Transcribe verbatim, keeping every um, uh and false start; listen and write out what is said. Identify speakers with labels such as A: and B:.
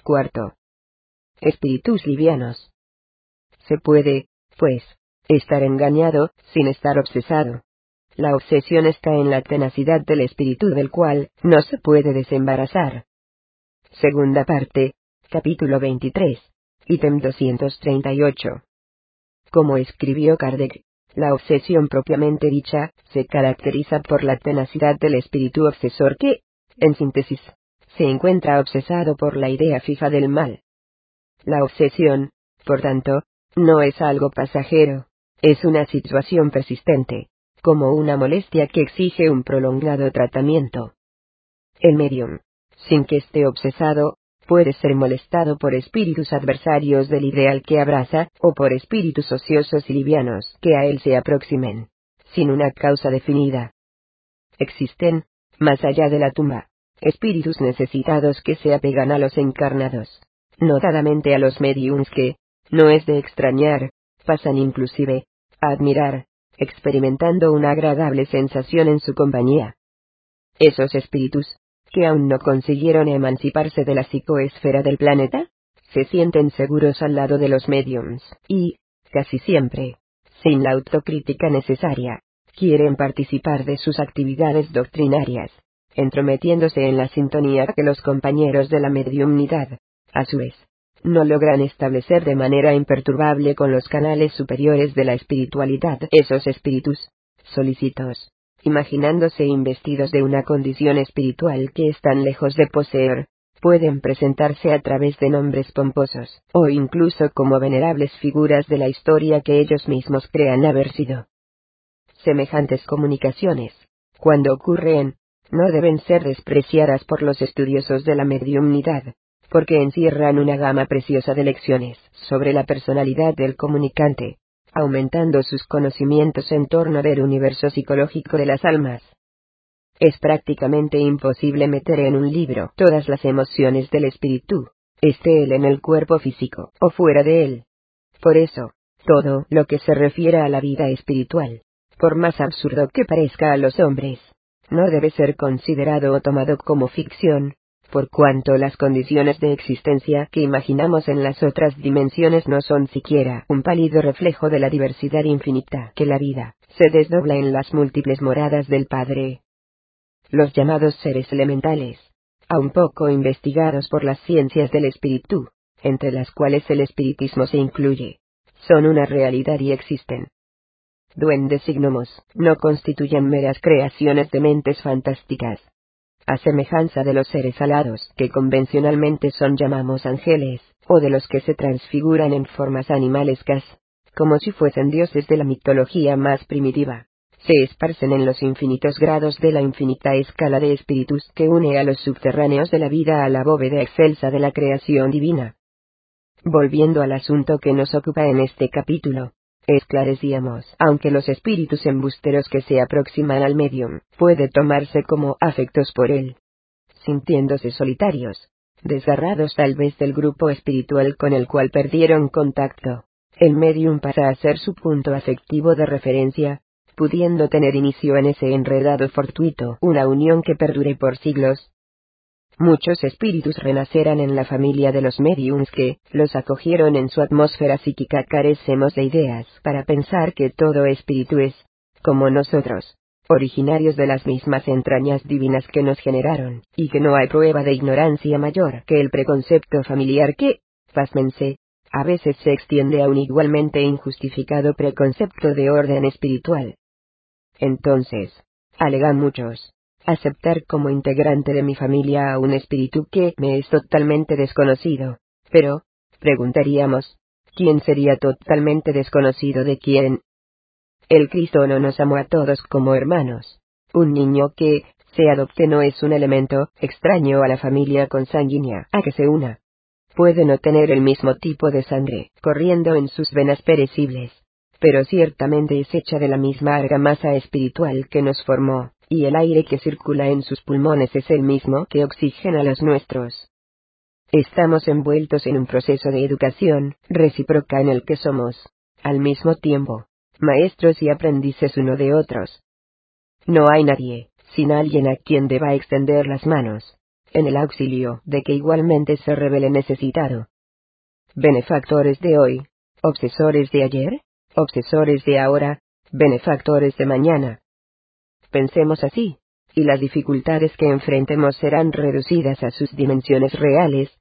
A: Cuarto. Espíritus livianos. Se puede, pues, estar engañado, sin estar obsesado. La obsesión está en la tenacidad del espíritu del cual no se puede desembarazar. Segunda parte, capítulo veintitrés, ítem doscientos treinta y ocho. Como escribió Kardec, la obsesión propiamente dicha, se caracteriza por la tenacidad del espíritu obsesor que, en síntesis, se encuentra obsesado por la idea fija del mal. La obsesión, por tanto, no es algo pasajero, es una situación persistente, como una molestia que exige un prolongado tratamiento. El medium, sin que esté obsesado, puede ser molestado por espíritus adversarios del ideal que abraza, o por espíritus ociosos y livianos que a él se aproximen, sin una causa definida. Existen, más allá de la tumba, espíritus necesitados que se apegan a los encarnados, notadamente a los mediums que, no es de extrañar, pasan inclusive, a admirar, experimentando una agradable sensación en su compañía. Esos espíritus, que aún no consiguieron emanciparse de la psicoesfera del planeta, se sienten seguros al lado de los mediums, y, casi siempre, sin la autocrítica necesaria, quieren participar de sus actividades doctrinarias, entrometiéndose en la sintonía que los compañeros de la mediumnidad, a su vez, no logran establecer de manera imperturbable con los canales superiores de la espiritualidad. Esos espíritus, solícitos, imaginándose investidos de una condición espiritual que están lejos de poseer, pueden presentarse a través de nombres pomposos, o incluso como venerables figuras de la historia que ellos mismos crean haber sido. Semejantes comunicaciones, cuando ocurren, no deben ser despreciadas por los estudiosos de la mediumnidad, porque encierran una gama preciosa de lecciones sobre la personalidad del comunicante, aumentando sus conocimientos en torno del universo psicológico de las almas. Es prácticamente imposible meter en un libro todas las emociones del espíritu, esté él en el cuerpo físico o fuera de él. Por eso, todo lo que se refiere a la vida espiritual, por más absurdo que parezca a los hombres, no debe ser considerado o tomado como ficción, por cuanto las condiciones de existencia que imaginamos en las otras dimensiones no son siquiera un pálido reflejo de la diversidad infinita que la vida se desdobla en las múltiples moradas del Padre. Los llamados seres elementales, aun poco investigados por las ciencias del espíritu, entre las cuales el espiritismo se incluye, son una realidad y existen. Duendes y gnomos no constituyen meras creaciones de mentes fantásticas. A semejanza de los seres alados que convencionalmente son llamamos ángeles, o de los que se transfiguran en formas animalescas, como si fuesen dioses de la mitología más primitiva, se esparcen en los infinitos grados de la infinita escala de espíritus que une a los subterráneos de la vida a la bóveda excelsa de la creación divina. Volviendo al asunto que nos ocupa en este capítulo, esclarecíamos, aunque los espíritus embusteros que se aproximan al medium puede tomarse como afectos por él, sintiéndose solitarios, desgarrados tal vez del grupo espiritual con el cual perdieron contacto, el medium pasa a ser su punto afectivo de referencia, pudiendo tener inicio en ese enredado fortuito una unión que perdure por siglos. Muchos espíritus renacerán en la familia de los mediums que los acogieron en su atmósfera psíquica. Carecemos de ideas para pensar que todo espíritu es, como nosotros, originarios de las mismas entrañas divinas que nos generaron, y que no hay prueba de ignorancia mayor que el preconcepto familiar que, pásmense, a veces se extiende a un igualmente injustificado preconcepto de orden espiritual. Entonces, alegan muchos, aceptar como integrante de mi familia a un espíritu que me es totalmente desconocido. Pero, preguntaríamos, ¿quién sería totalmente desconocido de quién? El Cristo no nos amó a todos como hermanos. Un niño que se adopte no es un elemento extraño a la familia consanguínea a que se una. Puede no tener el mismo tipo de sangre corriendo en sus venas perecibles, pero ciertamente es hecha de la misma argamasa espiritual que nos formó, y el aire que circula en sus pulmones es el mismo que oxigena los nuestros. Estamos envueltos en un proceso de educación recíproca en el que somos, al mismo tiempo, maestros y aprendices uno de otros. No hay nadie, sin alguien a quien deba extender las manos. en el auxilio de que igualmente se revele necesitado. Benefactores de hoy, obsesores de ayer, obsesores de ahora, benefactores de mañana. Pensemos así, y las dificultades que enfrentemos serán reducidas a sus dimensiones reales,